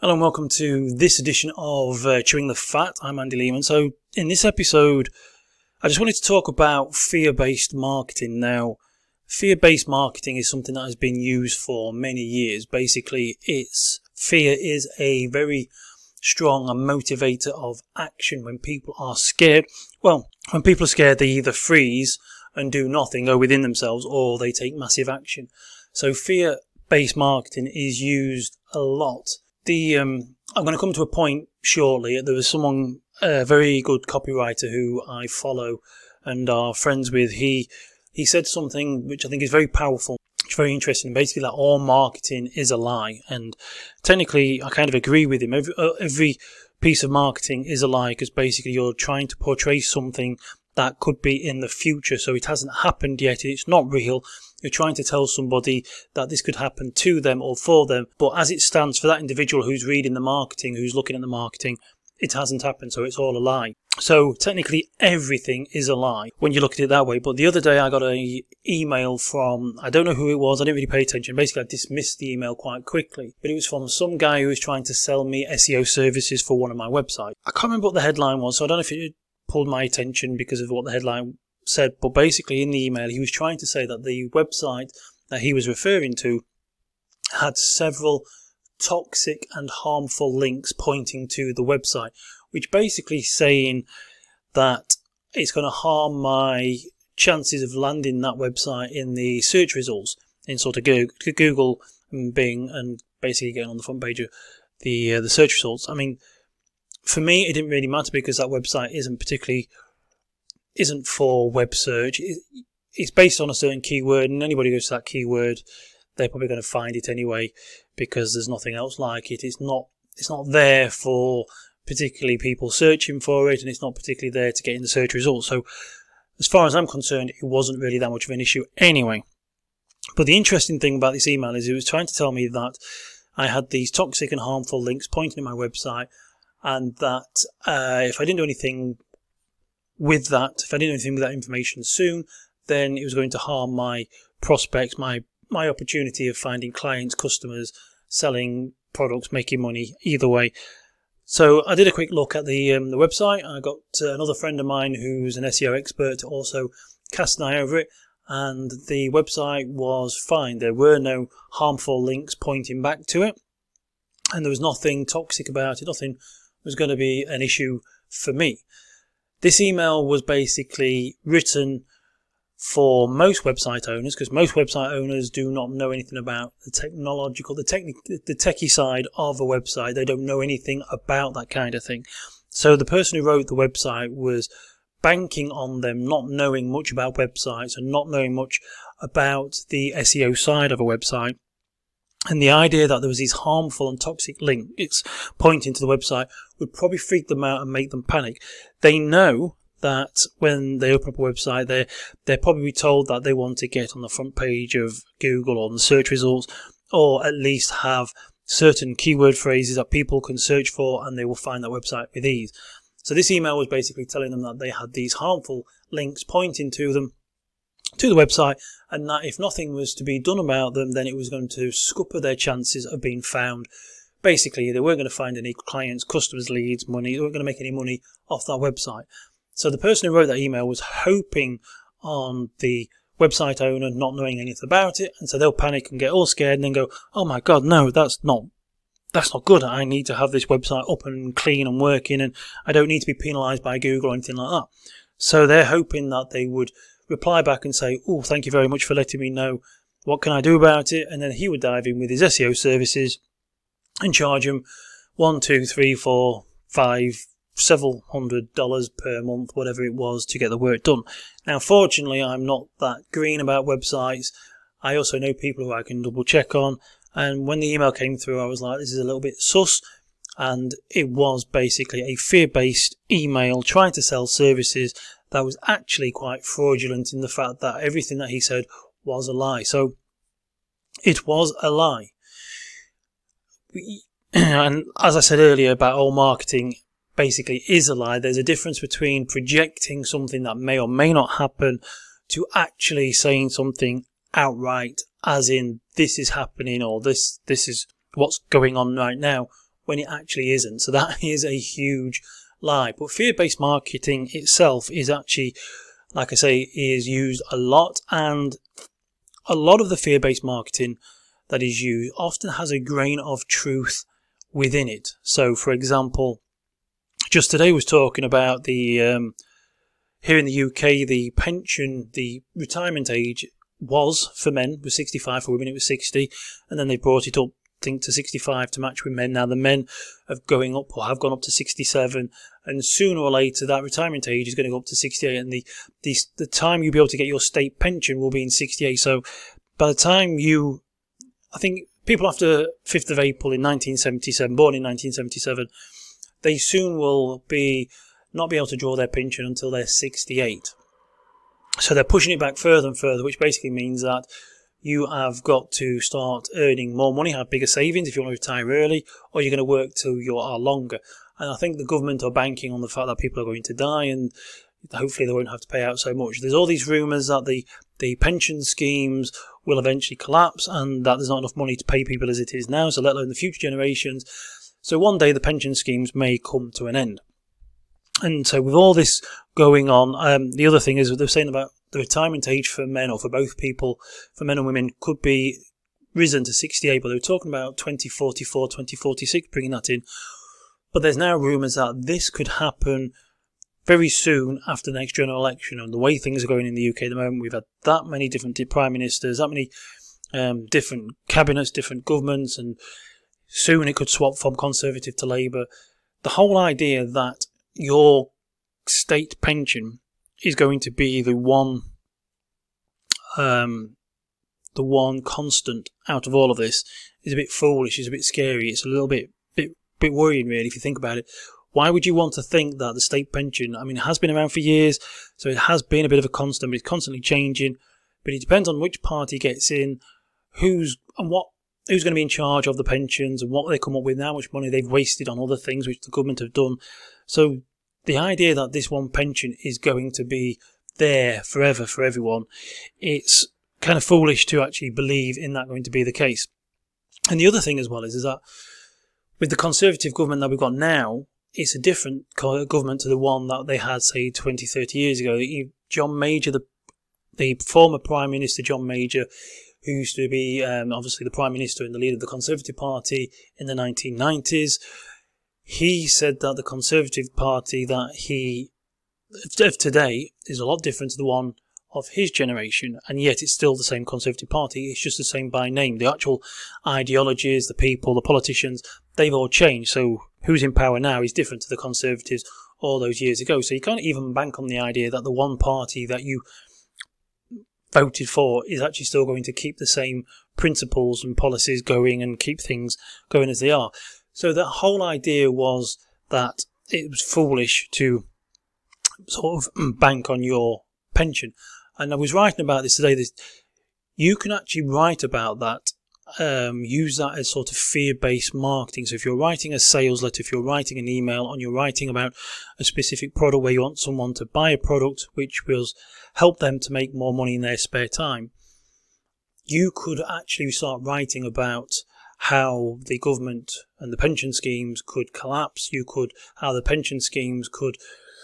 Hello and welcome to this edition of Chewing the Fat. I'm Andy Lehman. So in this episode, I just wanted to talk about fear-based marketing. Now, fear-based marketing is something that has been used for many years. Basically, fear is a very strong motivator of action when people are scared. Well, when people are scared, they either freeze and do nothing, go within themselves, or they take massive action. So fear-based marketing is used a lot. I'm going to come to a point shortly. There was someone, a very good copywriter who I follow and are friends with. He said something which I think is very powerful. It's very interesting. Basically, that all marketing is a lie. And technically, I kind of agree with him. Every piece of marketing is a lie because basically you're trying to portray something that could be in the future. So it hasn't happened yet. It's not real. You're trying to tell somebody that this could happen to them or for them. But as it stands for that individual who's reading the marketing, who's looking at the marketing, it hasn't happened. So it's all a lie. So technically everything is a lie when you look at it that way. But the other day I got an email from, I don't know who it was. I didn't really pay attention. Basically I dismissed the email quite quickly. But it was from some guy who was trying to sell me SEO services for one of my websites. I can't remember what the headline was. So I don't know if it pulled my attention because of what the headline said, but basically in the email he was trying to say that the website that he was referring to had several toxic and harmful links pointing to the website, which basically saying that it's going to harm my chances of landing that website in the search results in sort of Google and Bing, and basically getting on the front page of the search results. I mean, for me it didn't really matter because that website isn't for web search. It's based on a certain keyword, and anybody who goes to that keyword, they're probably going to find it anyway because there's nothing else like it. It's not there for particularly people searching for it, and it's not particularly there to get in the search results. So as far as I'm concerned, it wasn't really that much of an issue anyway. But the interesting thing about this email is it was trying to tell me that I had these toxic and harmful links pointing to my website, and that if I didn't do anything with that, if I didn't do anything with that information soon, then it was going to harm my prospects, my opportunity of finding clients, customers, selling products, making money, either way. So I did a quick look at the website. I got another friend of mine who's an SEO expert to also cast an eye over it, and the website was fine. There were no harmful links pointing back to it, and there was nothing toxic about it. Nothing was going to be an issue for me. This email was basically written for most website owners, because most website owners do not know anything about the techie side of a website. They don't know anything about that kind of thing. So the person who wrote the website was banking on them not knowing much about websites and not knowing much about the SEO side of a website. And the idea that there was these harmful and toxic links pointing to the website would probably freak them out and make them panic. They know that when they open up a website, they're probably told that they want to get on the front page of Google or on the search results, or at least have certain keyword phrases that people can search for, and they will find that website with ease. So this email was basically telling them that they had these harmful links pointing to them, to the website, and that if nothing was to be done about them, then it was going to scupper their chances of being found. Basically, they weren't going to find any clients, customers, leads, money. They weren't going to make any money off that website. So the person who wrote that email was hoping on the website owner not knowing anything about it, and so they'll panic and get all scared and then go, oh my God, no, that's not good. I need to have this website up and clean and working, and I don't need to be penalised by Google or anything like that. So they're hoping that they would reply back and say, oh, thank you very much for letting me know. What can I do about it? And then he would dive in with his SEO services and charge him $1, $2, $3, $4, $5, several $100 per month, whatever it was, to get the work done. Now, fortunately, I'm not that green about websites. I also know people who I can double check on. And when the email came through, I was like, this is a little bit sus. And it was basically a fear-based email trying to sell services that was actually quite fraudulent in the fact that everything that he said was a lie. So it was a lie. And as I said earlier about all marketing basically is a lie. There's a difference between projecting something that may or may not happen to actually saying something outright, as in this is happening or this is what's going on right now, when it actually isn't. So that is a huge lie. But fear-based marketing itself is actually, like I say, is used a lot, and a lot of the fear-based marketing that is used often has a grain of truth within it. So, for example, just today was talking about the here in the UK, the retirement age was for men was 65, for women it was 60, and then they brought it up, I think, to 65 to match with men. Now the men have gone up to 67, and sooner or later that retirement age is going to go up to 68, and the time you'll be able to get your state pension will be in 68. So by the time I think people after 5th of April in 1977, born in 1977, they soon will not be able to draw their pension until they're 68. So they're pushing it back further and further, which basically means that you have got to start earning more money, have bigger savings if you want to retire early, or you're going to work till you are longer. And I think the government are banking on the fact that people are going to die, and hopefully they won't have to pay out so much. There's all these rumours that the pension schemes will eventually collapse, and that there's not enough money to pay people as it is now, so let alone the future generations. So one day the pension schemes may come to an end. And so with all this going on, the other thing is they're saying about the retirement age for men, or for both people, for men and women, could be risen to 68, but they were talking about 2044, 2046, bringing that in. But there's now rumours that this could happen very soon after the next general election. And the way things are going in the UK at the moment, we've had that many different prime ministers, that many different cabinets, different governments, and soon it could swap from Conservative to Labour. The whole idea that your state pension is going to be the one constant out of all of this is a bit foolish, is a bit scary. It's a little bit worrying, really, if you think about it. Why would you want to think that the state pension, I mean, it has been around for years, so it has been a bit of a constant, but it's constantly changing. But it depends on which party gets in, who's going to be in charge of the pensions, and what they come up with, and how much money they've wasted on other things which the government have done. So the idea that this one pension is going to be there forever for everyone, it's kind of foolish to actually believe in that going to be the case. And the other thing as well is that with the Conservative government that we've got now, it's a different government to the one that they had, say, 20, 30 years ago. John Major, the former Prime Minister John Major, who used to be obviously the Prime Minister and the leader of the Conservative Party in the 1990s, he said that the Conservative Party of today is a lot different to the one of his generation, and yet it's still the same Conservative Party. It's just the same by name. The actual ideologies, the people, the politicians, they've all changed. So who's in power now is different to the Conservatives all those years ago. So you can't even bank on the idea that the one party that you voted for is actually still going to keep the same principles and policies going and keep things going as they are. So the whole idea was that it was foolish to sort of bank on your pension. And I was writing about this today. You can actually write about that, use that as sort of fear-based marketing. So if you're writing a sales letter, if you're writing an email, and you're writing about a specific product where you want someone to buy a product which will help them to make more money in their spare time, you could actually start writing about how the government and the pension schemes could collapse. How the pension schemes could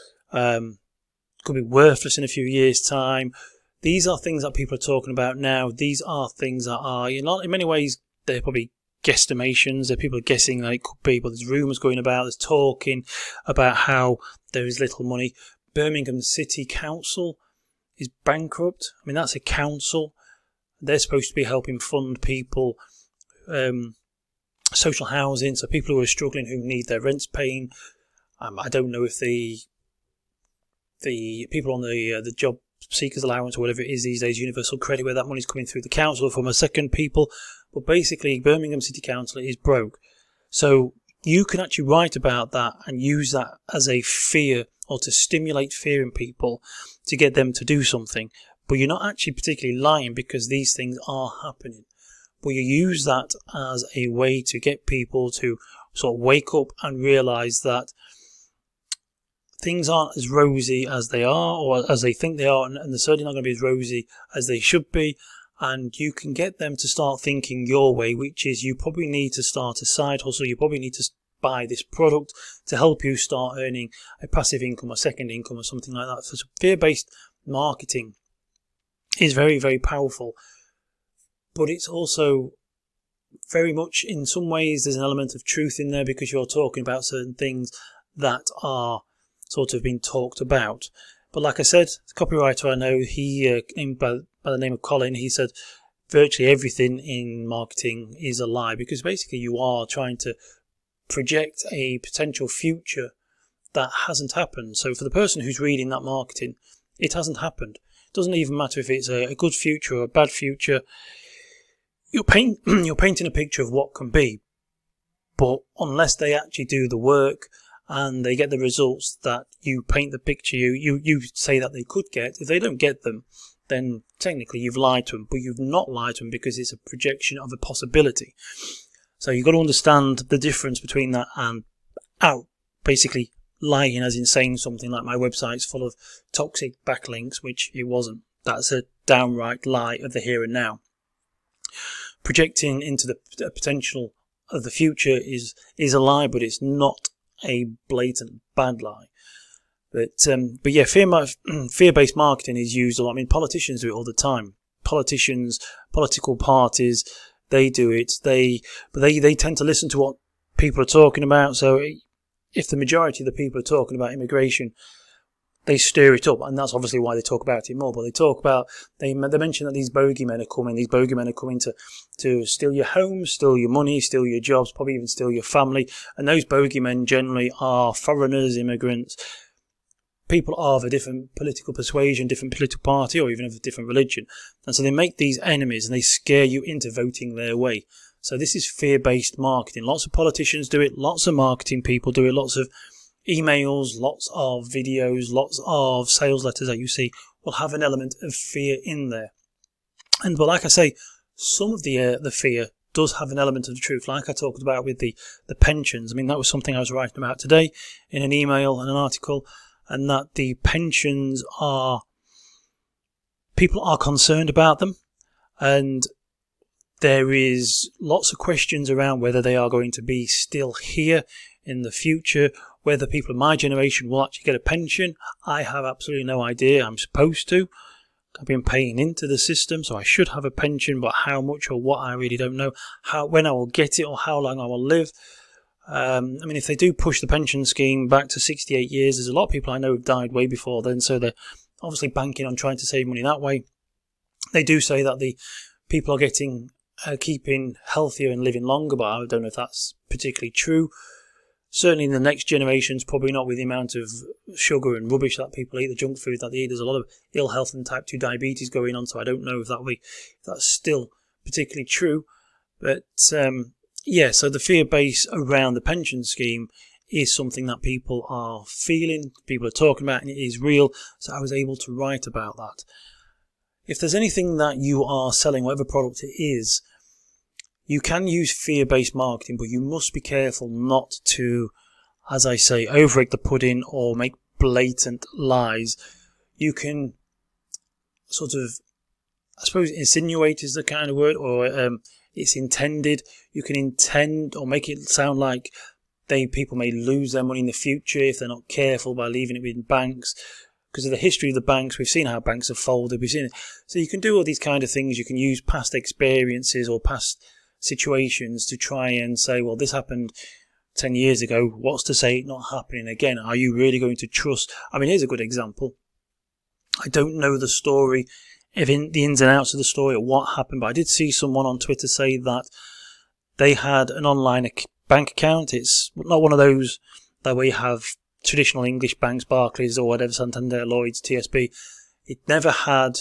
be worthless in a few years' time. These are things that people are talking about now. These are things that are, in many ways, they're probably guesstimations. They're people guessing that it could be, but there's rumours going about. There's talking about how there is little money. Birmingham City Council is bankrupt. I mean, that's a council. They're supposed to be helping fund people, social housing, so people who are struggling, who need their rents paying. I don't know if the people on the job seekers allowance or whatever it is these days, universal credit, where that money's coming through the council from a second people. But basically, Birmingham City Council is broke. So you can actually write about that and use that as a fear, or to stimulate fear in people to get them to do something. But you're not actually particularly lying, because these things are happening. But you use that as a way to get people to sort of wake up and realise that things aren't as rosy as they are, or as they think they are, and they're certainly not going to be as rosy as they should be. And you can get them to start thinking your way, which is you probably need to start a side hustle. You probably need to buy this product to help you start earning a passive income, a second income, or something like that. So fear-based marketing is very, very powerful, but it's also very much, in some ways, there's an element of truth in there, because you're talking about certain things that are sort of being talked about. But like I said, the copywriter I know, he by the name of Colin, he said virtually everything in marketing is a lie, because basically you are trying to project a potential future that hasn't happened. So for the person who's reading that marketing, it hasn't happened. It doesn't even matter if it's a good future or a bad future. You're painting a picture of what can be, but unless they actually do the work and they get the results that you paint the picture you say that they could get, if they don't get them, then technically you've lied to them, but you've not lied to them, because it's a projection of a possibility. So you've got to understand the difference between that and basically lying, as in saying something like my website's full of toxic backlinks, which it wasn't. That's a downright lie of the here and now. Projecting into the potential of the future is a lie, but it's not a blatant bad lie. But yeah, fear-based marketing is used a lot. I mean, politicians do it all the time. Political parties, they do it. But they tend to listen to what people are talking about. So if the majority of the people are talking about immigration, they stir it up, and that's obviously why they talk about it more. But they mention that these bogeymen are coming. These bogeymen are coming to steal your home, steal your money, steal your jobs, probably even steal your family. And those bogeymen generally are foreigners, immigrants, people of a different political persuasion, different political party, or even of a different religion. And so they make these enemies and they scare you into voting their way. So this is fear-based marketing. Lots of politicians do it. Lots of marketing people do it. Lots of emails, lots of videos, lots of sales letters that you see will have an element of fear in there. But like I say, some of the fear does have an element of the truth, like I talked about with the pensions. I mean, that was something I was writing about today in an email and an article, and that the pensions people are concerned about them, and there is lots of questions around whether they are going to be still here in the future, whether people of my generation will actually get a pension. I have absolutely no idea. I'm supposed to. I've been paying into the system, so I should have a pension, but how much or what, I really don't know. When I will get it or how long I will live. I mean, if they do push the pension scheme back to 68 years, there's a lot of people I know who've died way before then, so they're obviously banking on trying to save money that way. They do say that the people are keeping healthier and living longer, but I don't know if that's particularly true. Certainly in the next generations, probably not with the amount of sugar and rubbish that people eat, the junk food that they eat. There's a lot of ill health and type 2 diabetes going on, so I don't know if that's still particularly true. But yeah, so the fear base around the pension scheme is something that people are feeling, people are talking about, and it is real. So I was able to write about that. If there's anything that you are selling, whatever product it is, you can use fear-based marketing, but you must be careful not to, as I say, over-egg the pudding or make blatant lies. You can sort of, I suppose insinuate is the kind of word, or it's intended. You can intend or make it sound like people may lose their money in the future if they're not careful by leaving it in banks. Because of the history of the banks, we've seen how banks have folded. We've seen it. So you can do all these kind of things. You can use past experiences or past situations to try and say, well, this happened 10 years ago. What's to say it not happening again? Are you really going to trust? I mean, here's a good example. I don't know the story, the ins and outs of the story or what happened, but I did see someone on Twitter say that they had an online bank account. It's not one of those that we have traditional English banks, Barclays or whatever, Santander, Lloyds, TSB. It never had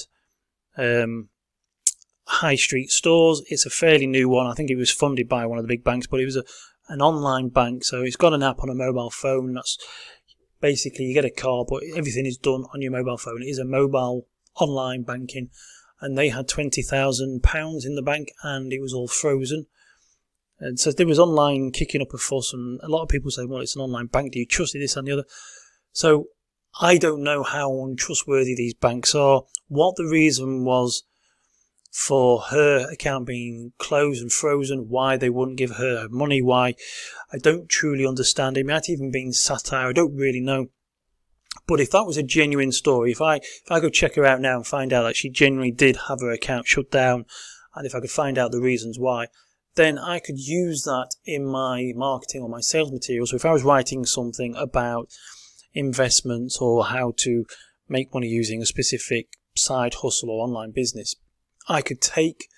high street stores. It's a fairly new one. I think it was funded by one of the big banks, but it was an online bank. So it's got an app on a mobile phone. That's basically, you get a card, but everything is done on your mobile phone. It is a mobile online banking, and they had £20,000 in the bank, and it was all frozen. And so there was online kicking up a fuss, and a lot of people say, well, it's an online bank. Do you trust it, this and the other? So I don't know how untrustworthy these banks are, what the reason was for her account being closed and frozen, why they wouldn't give her money, why. I don't truly understand. It might even been satire. I don't really know. But if that was a genuine story, if I go check her out now and find out that she genuinely did have her account shut down, and if I could find out the reasons why, then I could use that in my marketing or my sales material. So if I was writing something about investments or how to make money using a specific side hustle or online business, I could take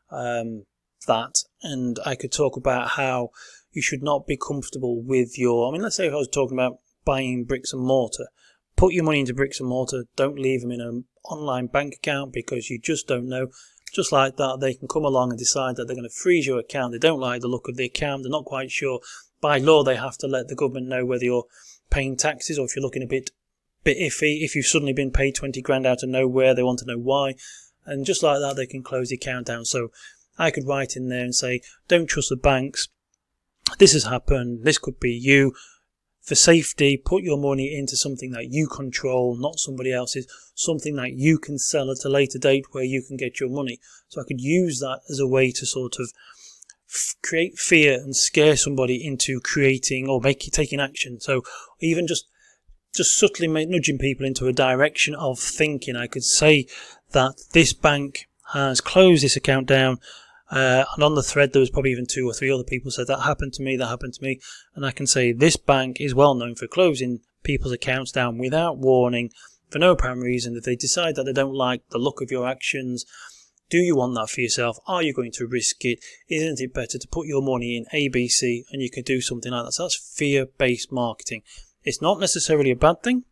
that and I could talk about how you should not be comfortable with let's say if I was talking about buying bricks and mortar, put your money into bricks and mortar, don't leave them in an online bank account because you just don't know. Just like that, they can come along and decide that they're going to freeze your account. They don't like the look of the account. They're not quite sure. By law, they have to let the government know whether you're paying taxes or if you're looking a bit iffy. If you've suddenly been paid 20 grand out of nowhere, they want to know why. And just like that, they can close the account down. So I could write in there and say, don't trust the banks. This has happened. This could be you. For safety, put your money into something that you control, not somebody else's, something that you can sell at a later date where you can get your money. So I could use that as a way to sort of create fear and scare somebody into creating or taking action. So even just subtly nudging people into a direction of thinking. I could say that this bank has closed this account down. And on the thread, there was probably even 2 or 3 other people said, that happened to me. And I can say, this bank is well known for closing people's accounts down without warning, for no apparent reason. If they decide that they don't like the look of your actions, do you want that for yourself? Are you going to risk it? Isn't it better to put your money in ABC and you can do something like that? So that's fear-based marketing. It's not necessarily a bad thing,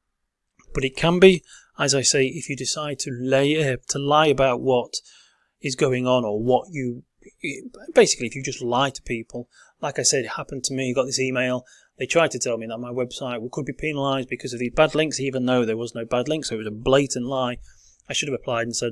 but it can be, as I say, if you decide to lie about what is going on or what basically if you just lie to people. Like I said, it happened to me. Got this email. They tried to tell me that my website could be penalised because of these bad links, even though there was no bad link. So it was a blatant lie. I should have applied and said,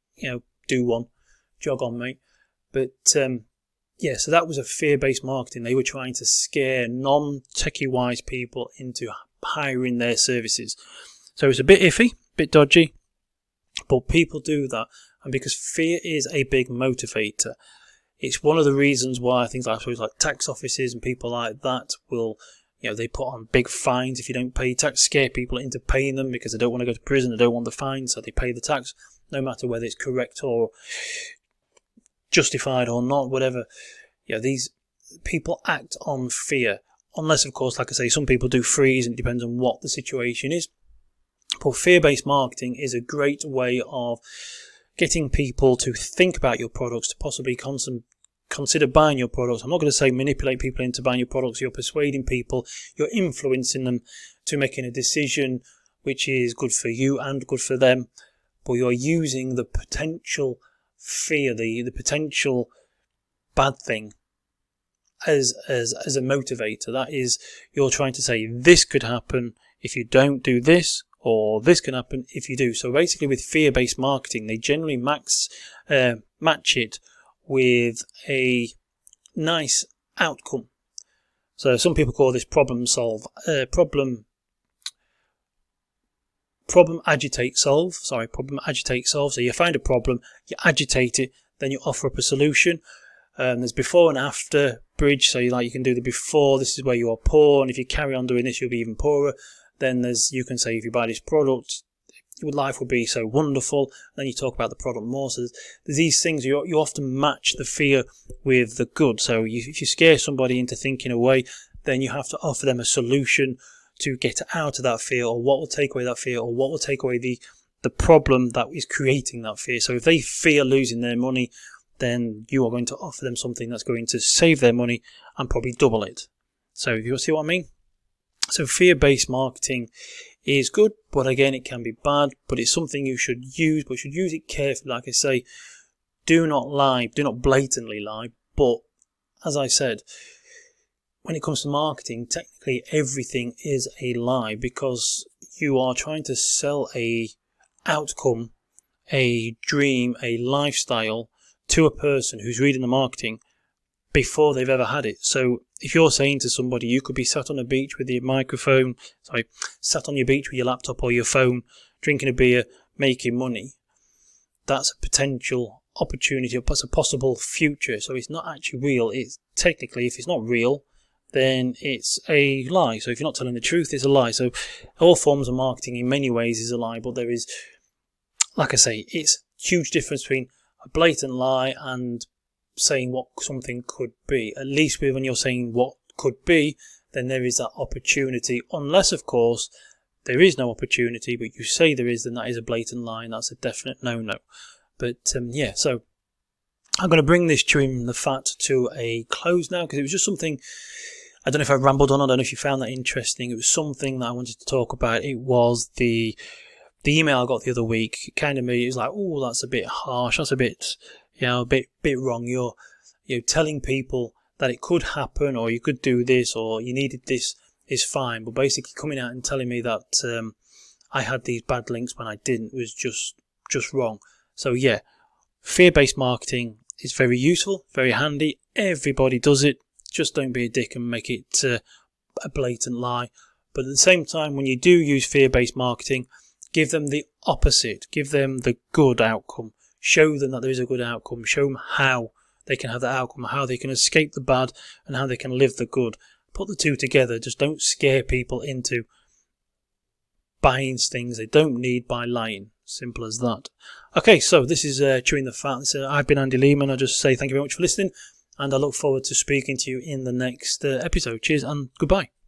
do one, jog on, mate. But so that was a fear-based marketing. They were trying to scare non-techie wise people into hiring their services. So it's a bit iffy, a bit dodgy, but people do that. And because fear is a big motivator, it's one of the reasons why things like tax offices and people like that will, they put on big fines if you don't pay tax, scare people into paying them because they don't want to go to prison, they don't want the fine, so they pay the tax, no matter whether it's correct or justified or not, whatever. These people act on fear, unless, of course, like I say, some people do freeze, and it depends on what the situation is. But fear-based marketing is a great way of getting people to think about your products, to possibly consider buying your products. I'm not going to say manipulate people into buying your products. You're persuading people, you're influencing them to making a decision which is good for you and good for them. But you're using the potential fear, the potential bad thing as a motivator. That is, you're trying to say this could happen if you don't do this, or this can happen if you do. So basically with fear-based marketing, they generally match it with a nice outcome. So some people call this problem agitate solve. So you find a problem, you agitate it, then you offer up a solution. There's before and after bridge. So you can do the before, this is where you are poor, and if you carry on doing this, you'll be even poorer. Then you can say, if you buy this product, your life will be so wonderful. Then you talk about the product more. So there's these things, you often match the fear with the good. So if you scare somebody into thinking away, then you have to offer them a solution to get out of that fear, or what will take away that fear, or what will take away the problem that is creating that fear. So if they fear losing their money, then you are going to offer them something that's going to save their money and probably double it. So you see what I mean? So fear-based marketing is good, but again, it can be bad, but it's something you should use, but you should use it carefully. Like I say, do not lie, do not blatantly lie, but as I said, when it comes to marketing, technically everything is a lie, because you are trying to sell a outcome, a dream, a lifestyle to a person who's reading the marketing before they've ever had it. So if you're saying to somebody, you could be sat on a beach with your sat on your beach with your laptop or your phone, drinking a beer, making money, that's a potential opportunity, or a possible future. So it's not actually real. It's technically, if it's not real, then it's a lie. So if you're not telling the truth, it's a lie. So all forms of marketing in many ways is a lie, but there is, like I say, it's a huge difference between a blatant lie and saying what something could be. At least when you're saying what could be, then there is that opportunity. Unless, of course, there is no opportunity, but you say there is, then that is a blatant lie, and that's a definite no-no. But yeah, so I'm going to bring this Chewing the Fat to a close now, because it was just something, I don't know if I rambled on, I don't know if you found that interesting. It was something that I wanted to talk about. It was the email I got the other week. It kind of made it was like, oh, that's a bit harsh, that's a bit, a bit wrong. You're telling people that it could happen, or you could do this, or you needed this is fine, but basically coming out and telling me that I had these bad links when I didn't was just wrong. So yeah, fear-based marketing is very useful, very handy. Everybody does it. Just don't be a dick and make it a blatant lie. But at the same time, when you do use fear-based marketing, give them the opposite. Give them the good outcome. Show them that there is a good outcome. Show them how they can have that outcome, how they can escape the bad, and how they can live the good. Put the two together. Just don't scare people into buying things they don't need by lying. Simple as that. Okay, so this is Chewing the Fat. I've been Andy Lehman. I just say thank you very much for listening, and I look forward to speaking to you in the next episode. Cheers and goodbye.